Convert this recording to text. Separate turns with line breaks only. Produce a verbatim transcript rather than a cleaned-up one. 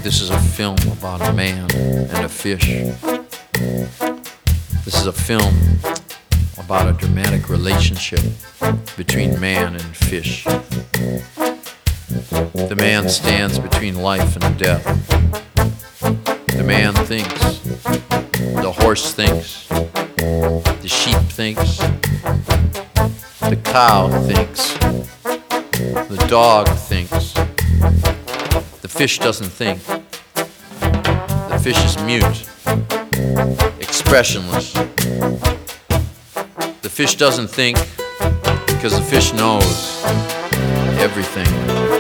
This is a film about a man and a fish. This is a film about a dramatic relationship between man and fish. The man stands between life and death. The man thinks. The horse thinks. The sheep thinks. The cow thinks. The dog thinks. The fish doesn't think. The fish is mute, expressionless. The fish doesn't think because the fish knows everything.